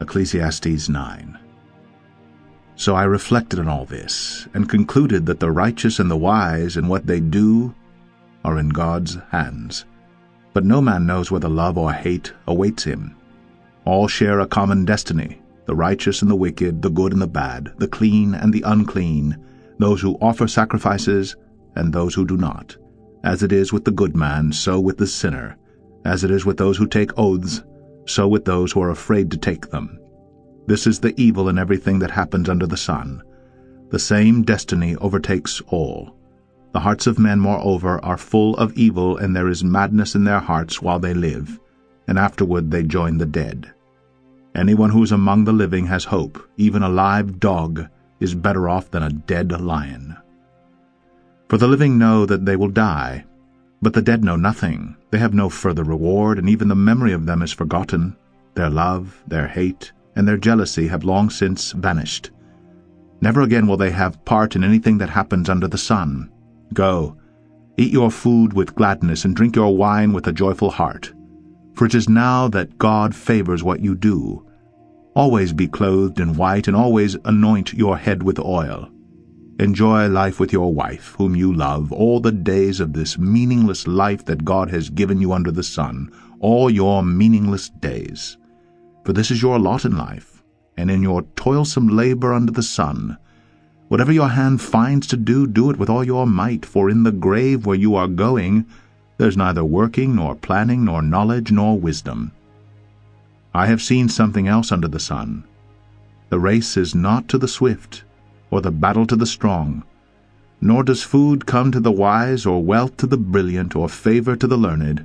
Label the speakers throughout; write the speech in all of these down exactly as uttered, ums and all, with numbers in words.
Speaker 1: Ecclesiastes nine. So I reflected on all this, and concluded that the righteous and the wise in what they do are in God's hands. But no man knows whether love or hate awaits him. All share a common destiny, the righteous and the wicked, the good and the bad, the clean and the unclean, those who offer sacrifices and those who do not. As it is with the good man, so with the sinner. As it is with those who take oaths, so with those who are afraid to take them. This is the evil in everything that happens under the sun. The same destiny overtakes all. The hearts of men, moreover, are full of evil, and there is madness in their hearts while they live, and afterward they join the dead. Anyone who is among the living has hope. Even a live dog is better off than a dead lion. For the living know that they will die, but the dead know nothing. They have no further reward, and even the memory of them is forgotten. Their love, their hate, and their jealousy have long since vanished. Never again will they have part in anything that happens under the sun. Go, eat your food with gladness, and drink your wine with a joyful heart. For it is now that God favors what you do. Always be clothed in white, and always anoint your head with oil. Enjoy life with your wife, whom you love, all the days of this meaningless life that God has given you under the sun, all your meaningless days. For this is your lot in life, and in your toilsome labor under the sun. Whatever your hand finds to do, do it with all your might, for in the grave where you are going, there's neither working, nor planning, nor knowledge, nor wisdom. I have seen something else under the sun. The race is not to the swift, or the battle to the strong, nor does food come to the wise, or wealth to the brilliant, or favor to the learned.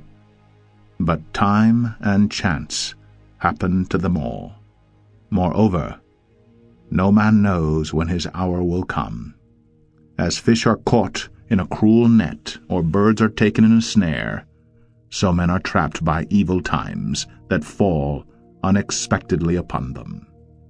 Speaker 1: But time and chance happen to them all. Moreover, no man knows when his hour will come. As fish are caught in a cruel net, or birds are taken in a snare, so men are trapped by evil times that fall unexpectedly upon them.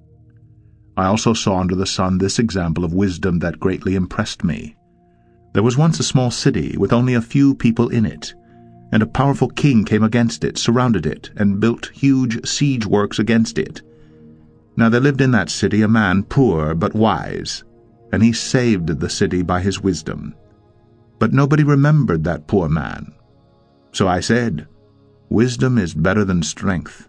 Speaker 1: I also saw under the sun this example of wisdom that greatly impressed me. There was once a small city with only a few people in it, and a powerful king came against it, surrounded it, and built huge siege works against it. Now there lived in that city a man poor but wise, and he saved the city by his wisdom. But nobody remembered that poor man. So I said, Wisdom is better than strength.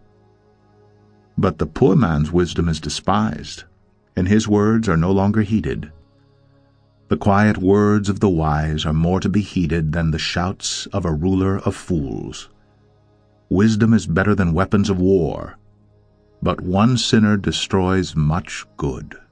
Speaker 1: But the poor man's wisdom is despised, and his words are no longer heeded. The quiet words of the wise are more to be heeded than the shouts of a ruler of fools. Wisdom is better than weapons of war, but one sinner destroys much good.